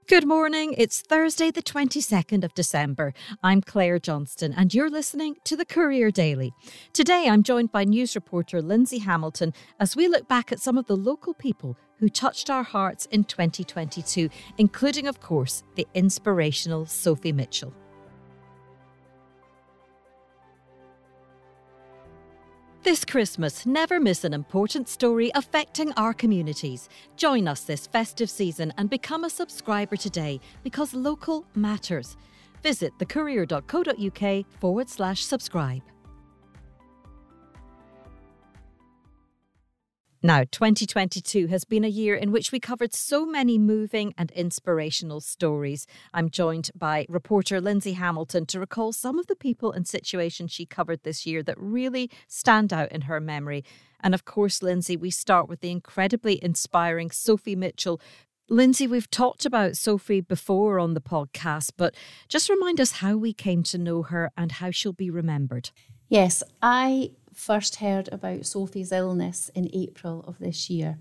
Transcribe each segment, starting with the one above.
Good morning. It's Thursday, the 22nd of December. I'm Claire Johnston, and you're listening to the Courier Daily. Today, I'm joined by news reporter Lindsay Hamilton as we look back at some of the local people who touched our hearts in 2022, including, of course, the inspirational Sophie Mitchell. This Christmas, never miss an important story affecting our communities. Join us this festive season and become a subscriber today because local matters. Visit thecourier.co.uk/subscribe. Now, 2022 has been a year in which we covered so many moving and inspirational stories. I'm joined by reporter Lindsay Hamilton to recall some of the people and situations she covered this year that really stand out in her memory. And of course, Lindsay, we start with the incredibly inspiring Sophie Mitchell. Lindsay, we've talked about Sophie before on the podcast, but just remind us how we came to know her and how she'll be remembered. Yes, I first heard about Sophie's illness in April of this year.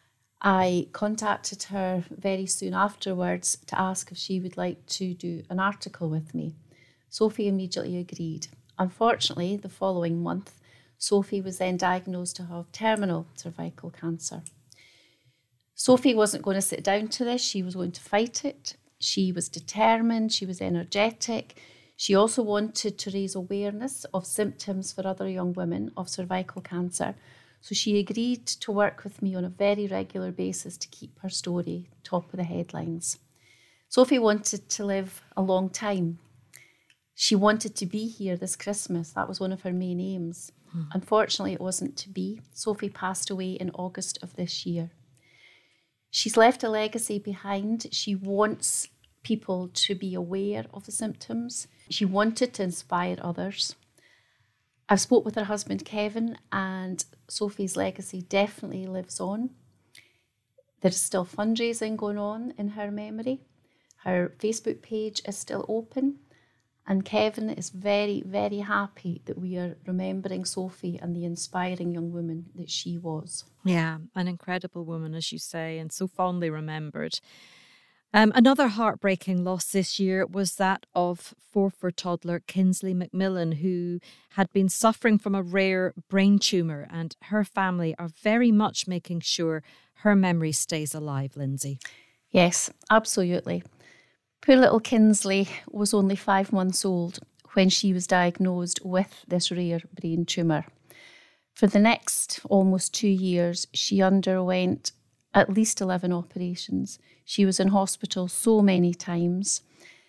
I contacted her very soon afterwards to ask if she would like to do an article with me. Sophie immediately agreed. Unfortunately, the following month, Sophie was then diagnosed to have terminal cervical cancer. Sophie wasn't going to sit down to this. She was going to fight it. She was determined. She was energetic. She also wanted to raise awareness of symptoms for other young women of cervical cancer. So she agreed to work with me on a very regular basis to keep her story top of the headlines. Sophie wanted to live a long time. She wanted to be here this Christmas. That was one of her main aims. Unfortunately, it wasn't to be. Sophie passed away in August of this year. She's left a legacy behind. She wants people to be aware of the symptoms. She wanted to inspire others. I've spoke with her husband, Kevin, and Sophie's legacy definitely lives on. There's still fundraising going on in her memory. Her Facebook page is still open. And Kevin is very, very happy that we are remembering Sophie and the inspiring young woman that she was. Yeah, an incredible woman, as you say, and so fondly remembered. Another heartbreaking loss this year was that of Forfar toddler Kinsley McMillan, who had been suffering from a rare brain tumour, and her family are very much making sure her memory stays alive, Lindsay. Yes, absolutely. Poor little Kinsley was only 5 months old when she was diagnosed with this rare brain tumour. For the next almost 2 years, she underwent at least 11 operations. She was in hospital so many times.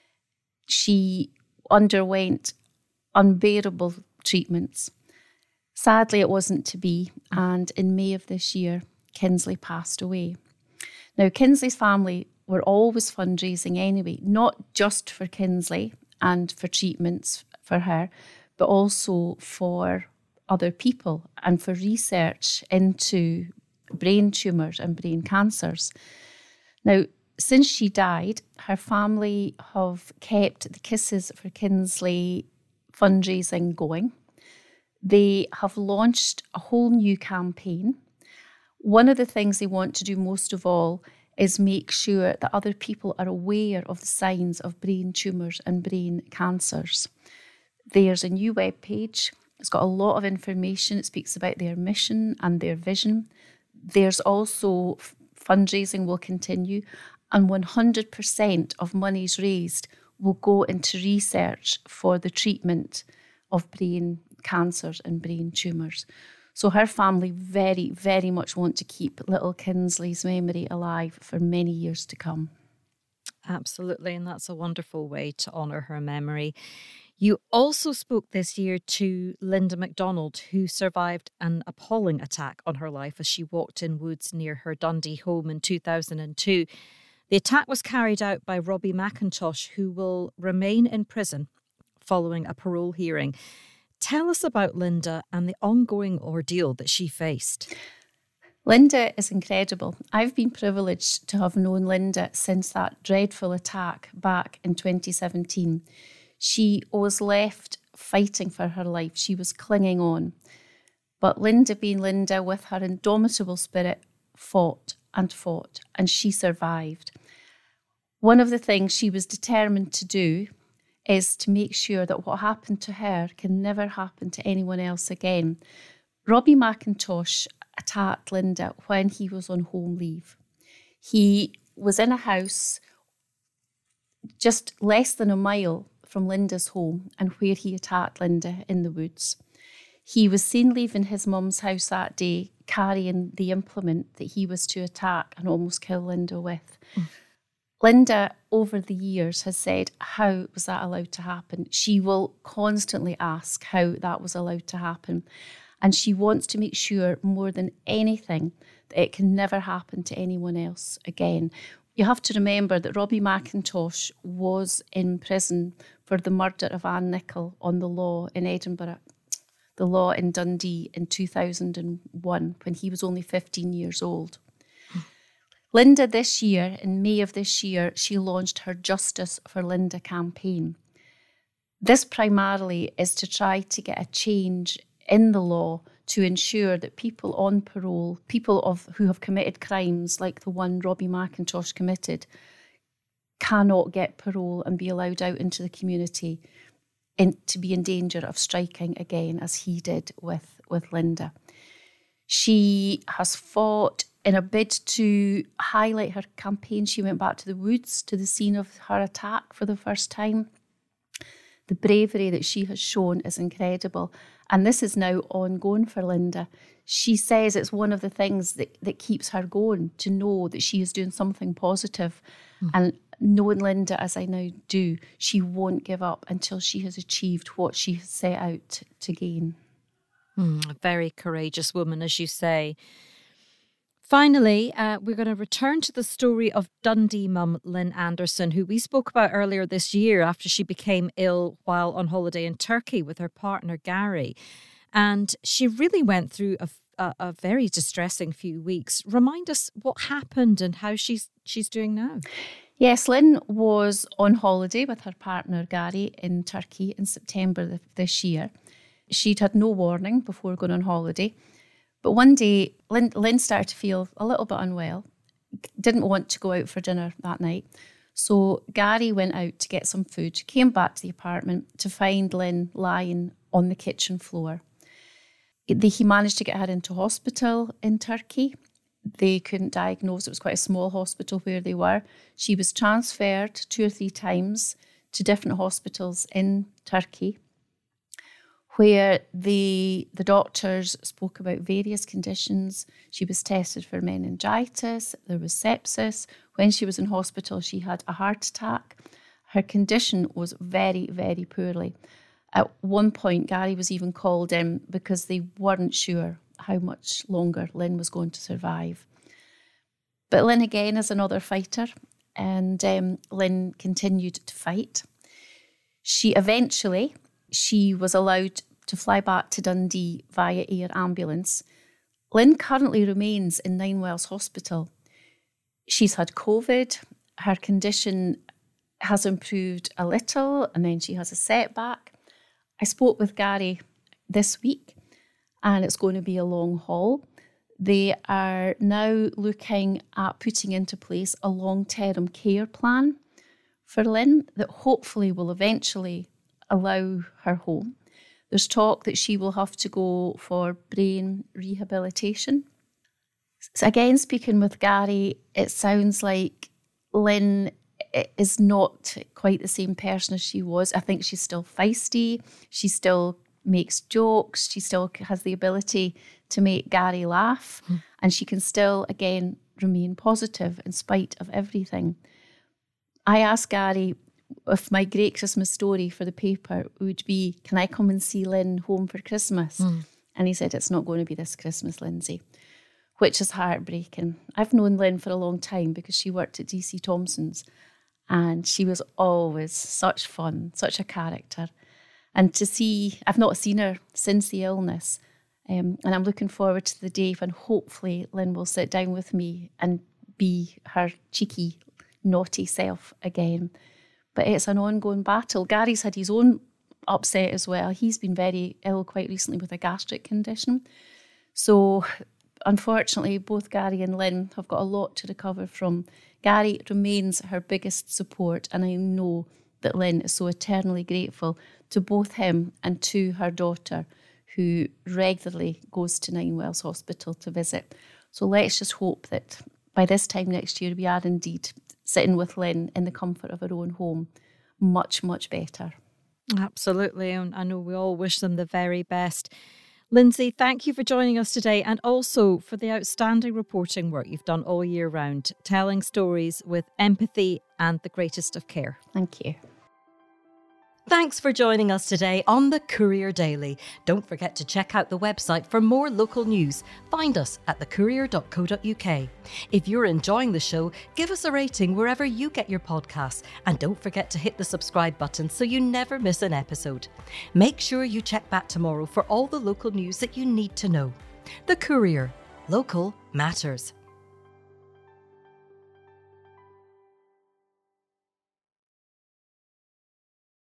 She underwent unbearable treatments. Sadly, it wasn't to be, and in May of this year, Kinsley passed away. Now, Kinsley's family were always fundraising anyway, not just for Kinsley and for treatments for her, but also for other people and for research into brain tumours and brain cancers. Now, since she died, her family have kept the Kisses for Kinsley fundraising going. They have launched a whole new campaign. One of the things they want to do most of all is make sure that other people are aware of the signs of brain tumours and brain cancers. There's a new webpage. It's got a lot of information. It speaks about their mission and their vision. There's also fundraising will continue, and 100% of monies raised will go into research for the treatment of brain cancers and brain tumours. So her family very, very much want to keep little Kinsley's memory alive for many years to come. Absolutely, and that's a wonderful way to honour her memory. You also spoke this year to Linda MacDonald, who survived an appalling attack on her life as she walked in woods near her Dundee home in 2002. The attack was carried out by Robbie McIntosh, who will remain in prison following a parole hearing. Tell us about Linda and the ongoing ordeal that she faced. Linda is incredible. I've been privileged to have known Linda since that dreadful attack back in 2017. She was left fighting for her life. She was clinging on. But Linda, being Linda, with her indomitable spirit, fought, and she survived. One of the things she was determined to do is to make sure that what happened to her can never happen to anyone else again. Robbie McIntosh attacked Linda when he was on home leave. He was in a house just less than a mile from Linda's home and where he attacked Linda in the woods. He was seen leaving his mum's house that day carrying the implement that he was to attack and almost kill Linda with. Linda, over the years, has said, how was that allowed to happen? She will constantly ask how that was allowed to happen. And she wants to make sure more than anything that it can never happen to anyone else again. You have to remember that Robbie McIntosh was in prison for the murder of Anne Nichol on the law in Edinburgh, the law in Dundee in 2001, when he was only 15 years old. Linda this year, in May of this year, she launched her Justice for Linda campaign. This primarily is to try to get a change in the law to ensure that people on parole, who have committed crimes like the one Robbie McIntosh committed, cannot get parole and be allowed out into the community to be in danger of striking again, as he did with Linda. She has fought in a bid to highlight her campaign. She went back to the woods, to the scene of her attack for the first time. The bravery that she has shown is incredible. And this is now ongoing for Linda. She says it's one of the things that keeps her going, to know that she is doing something positive. And knowing Linda as I now do, she won't give up until she has achieved what she has set out to gain. A very courageous woman, as you say. Finally, we're going to return to the story of Dundee mum Lynn Anderson, who we spoke about earlier this year after she became ill while on holiday in Turkey with her partner Gary. And she really went through a very distressing few weeks. Remind us what happened and how she's doing now. Yes, Lynn was on holiday with her partner Gary in Turkey in September this year. She'd had no warning before going on holiday. But one day, Lynn started to feel a little bit unwell, didn't want to go out for dinner that night. So Gary went out to get some food, came back to the apartment to find Lynn lying on the kitchen floor. He managed to get her into hospital in Turkey. They couldn't diagnose. It was quite a small hospital where they were. She was transferred 2 or 3 times to different hospitals in Turkey, where the doctors spoke about various conditions. She was tested for meningitis, there was sepsis. When she was in hospital, she had a heart attack. Her condition was very, very poorly. At one point, Gary was even called in because they weren't sure how much longer Lynn was going to survive. But Lynn, again, is another fighter, and Lynn continued to fight. She was allowed to fly back to Dundee via air ambulance. Lynn currently remains in Ninewells Hospital. She's had COVID. Her condition has improved a little, and then she has a setback. I spoke with Gary this week, and it's going to be a long haul. They are now looking at putting into place a long-term care plan for Lynn that hopefully will eventually allow her home. There's talk that she will have to go for brain rehabilitation. So again, speaking with Gary, it sounds like Lynn is not quite the same person as she was. I think she's still feisty. She still makes jokes. She still has the ability to make Gary laugh. And she can still, again, remain positive in spite of everything. I asked Gary if my great Christmas story for the paper would be, can I come and see Lynn home for Christmas? And he said, it's not going to be this Christmas, Lindsay, which is heartbreaking. I've known Lynn for a long time because she worked at DC Thomson's, and she was always such fun, such a character. And to see, I've not seen her since the illness, and I'm looking forward to the day when hopefully Lynn will sit down with me and be her cheeky, naughty self again. But it's an ongoing battle. Gary's had his own upset as well. He's been very ill quite recently with a gastric condition. So unfortunately, both Gary and Lynn have got a lot to recover from. Gary remains her biggest support, and I know that Lynn is so eternally grateful to both him and to her daughter, who regularly goes to Ninewells Hospital to visit. So let's just hope that by this time next year we are indeed sitting with Lynn in the comfort of our own home, much, much better. Absolutely, and I know we all wish them the very best. Lindsay, thank you for joining us today, and also for the outstanding reporting work you've done all year round, telling stories with empathy and the greatest of care. Thank you. Thanks for joining us today on the Courier Daily. Don't forget to check out the website for more local news. Find us at thecourier.co.uk. If you're enjoying the show, give us a rating wherever you get your podcasts. And don't forget to hit the subscribe button so you never miss an episode. Make sure you check back tomorrow for all the local news that you need to know. The Courier. Local matters.